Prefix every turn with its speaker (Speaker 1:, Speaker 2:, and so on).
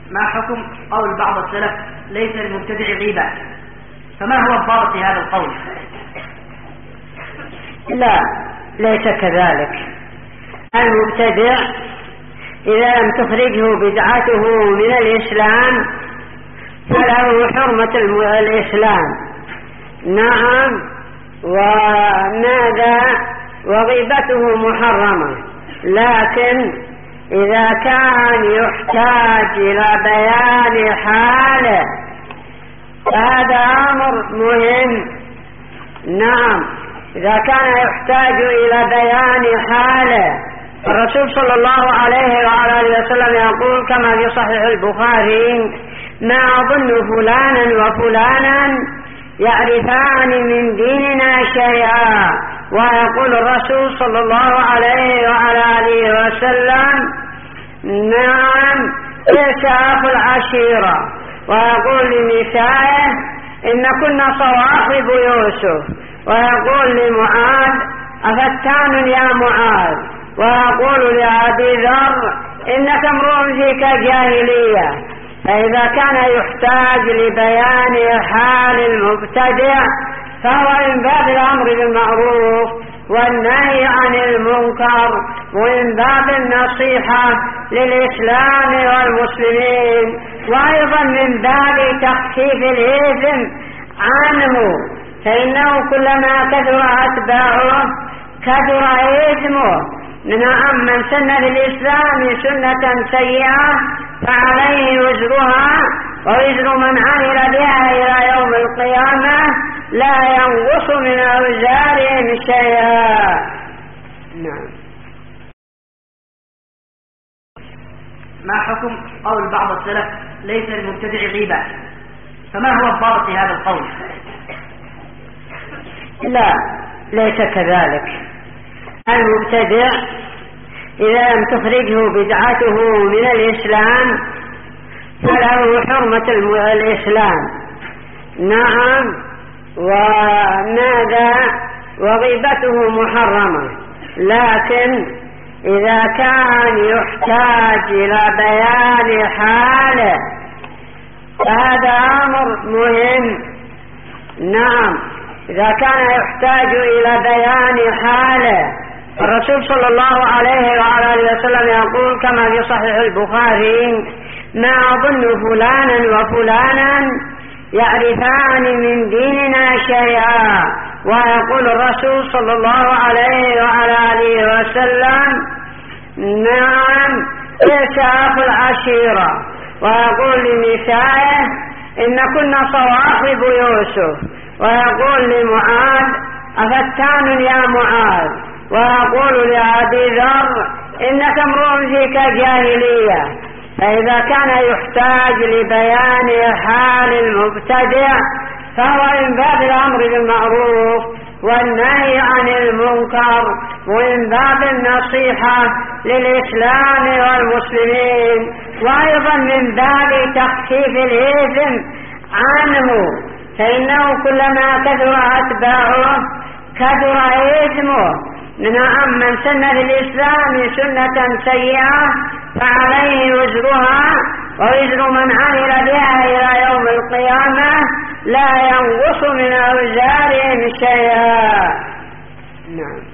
Speaker 1: ما حكم قول بعض السلف ليس المبتدع غيبة؟ فما هو الضابط في هذا القول؟
Speaker 2: لا، ليس كذلك. المبتدع إذا لم تخرجه بدعته من الإسلام فله حرمة الإسلام. نعم، وماذا؟ وغيبته محرمة، لكن إذا كان يحتاج إلى بيان حاله فهذا أمر مهم. نعم، إذا كان يحتاج إلى بيان حاله، الرسول صلى الله عليه وعلى آله وسلم يقول كما في صحيح البخاري: ما أظن فلانا وفلانا يعرفان من ديننا شيئا. ويقول الرسول صلى الله عليه وعلى آله وسلم: نعم، إسعاف العشيرة. ويقول لنسائه: إن كنا صواحب يوسف. ويقول لمعاذ: أفتان يا معاذ. ويقول لأبي ذر: إنك امرؤ فيك جاهلية. فإذا كان يحتاج لبيان حال المبتدع فهو من باب الأمر بالمعروف والنهي عن المنكر، ومن باب النصيحة للإسلام والمسلمين، وأيضا من باب تخفيف الإثم عنه، فإنه كلما كثر أتباعه كثر إثمه. نعم، من سن في الإسلام سنة سيئة فعليه وزرها ووزر من عمل بها إلى يوم القيامة لا ينقص من أوزارهم شيئا. نعم.
Speaker 1: ما حكم قول بعض السلف ليس المبتدع غيبة؟ فما هو الضابط في هذا القول؟
Speaker 2: لا، ليس كذلك. المبتدع إذا لم تخرجه بدعته من الإسلام فله حرمة الإسلام. نعم، وماذا؟ وغيبته محرمة، لكن إذا كان يحتاج إلى بيان حاله فهذا أمر مهم. نعم، إذا كان يحتاج إلى بيان حاله، الرسول صلى الله عليه وعلى آله وسلم يقول كما في صحيح البخاري: ما أظن فلانا وفلانا يعرفان من ديننا شيئا. ويقول الرسول صلى الله عليه وعلى آله وسلم: نعم، إسعاف العشيرة. ويقول لنسائه: إن كنا صواحب يوسف. ويقول لمعاذ: أفتان يا معاذ. ويقول لأبي ذر: إنك امرؤ فيك جاهلية. فإذا كان يحتاج لبيان حال المبتدع فهو من باب الأمر بالمعروف والنهي عن المنكر، ومن باب النصيحة للإسلام والمسلمين، وأيضا من باب تخفيف الإثم عنه، فإنه كلما كثر أتباعه كثر إثمه. نعم، من سن في الإسلام سنة سيئة فعليه وزرها ووزر من عمل بها إلى يوم القيامة لا ينقص من أوزارهم شيئا. نعم.